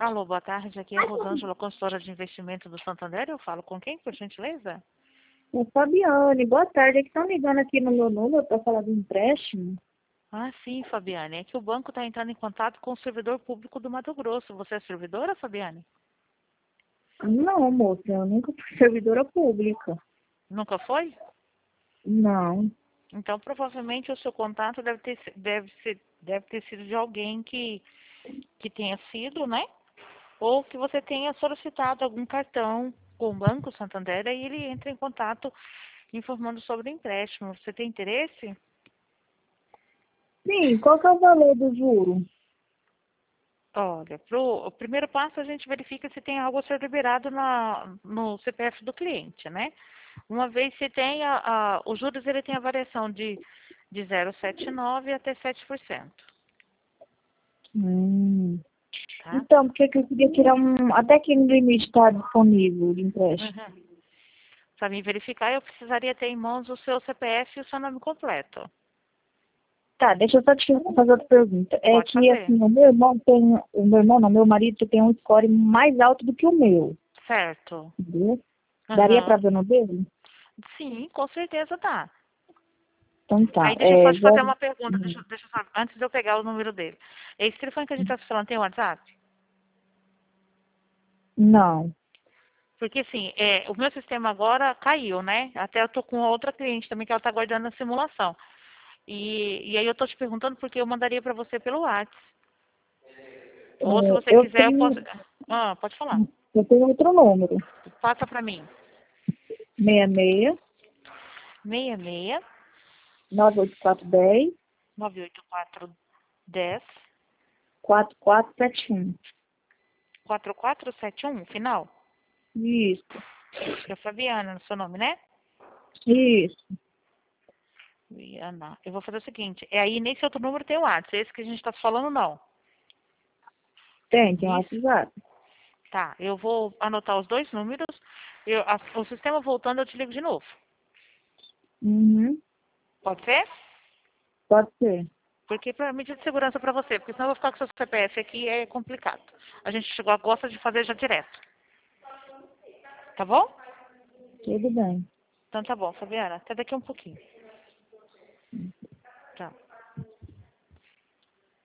Alô, boa tarde. Aqui é a Rosângela, consultora de investimento do Santander. Eu falo com quem, por gentileza? Ô, Fabiane, boa tarde. É que estão ligando aqui no meu número para falar do empréstimo. Ah, sim, Fabiane. É que o banco está entrando em contato com o servidor público do Mato Grosso. Você é servidora, Fabiane? Não, moça, eu nunca fui servidora pública. Nunca foi? Não. Então, provavelmente, o seu contato deve ter sido de alguém que tenha sido, né? Ou que você tenha solicitado algum cartão com o Banco Santander e ele entra em contato informando sobre o empréstimo. Você tem interesse? Sim, qual que é o valor do juro? Olha, o primeiro passo a gente verifica se tem algo a ser liberado no CPF do cliente, né? Uma vez se tem, os juros ele tem a variação de 0,79 até 7%, Hum. tá? Então, por que que eu queria tirar um... Até que no limite está disponível de empréstimo? Uhum. Para me verificar, eu precisaria ter em mãos o seu CPF e o seu nome completo. Tá, deixa eu só te fazer outra pergunta. É Pode que, fazer. assim, o meu irmão tem... O meu irmão, não, meu marido tem um score mais alto do que o meu. Certo. Entendeu? Daria para Uhum. ver no dele? Sim, com certeza dá. Então tá. Aí deixa eu só te fazer Zero... uma pergunta, deixa eu só, antes de eu pegar o número dele. Esse telefone que a gente está falando tem WhatsApp? Não. Porque assim, o meu sistema agora caiu, né? Até eu tô com outra cliente também que ela tá aguardando a simulação. E aí eu tô te perguntando porque eu mandaria para você pelo WhatsApp. Ou se você Eu quiser, eu posso. tenho... Ah, pode falar. Eu tenho outro número. Passa para mim. 66 66 98410 98410 4471. 4471, final. Isso, É Fabiana, no seu nome, né? isso. Fabiana. Eu vou fazer o seguinte. É aí nesse outro número tem o WhatsApp. Esse que a gente tá falando, não. Tem um Isso? WhatsApp. Tá. Eu vou anotar os dois números. O sistema voltando, eu te ligo de novo. Uhum, Pode ser? pode ser. Porque para medida de segurança para você, porque senão eu vou ficar com seu CPF aqui é complicado. A gente gosta de fazer já direto. Tá bom? Tudo bem. Então tá bom, Fabiana. Até daqui um pouquinho. Tá.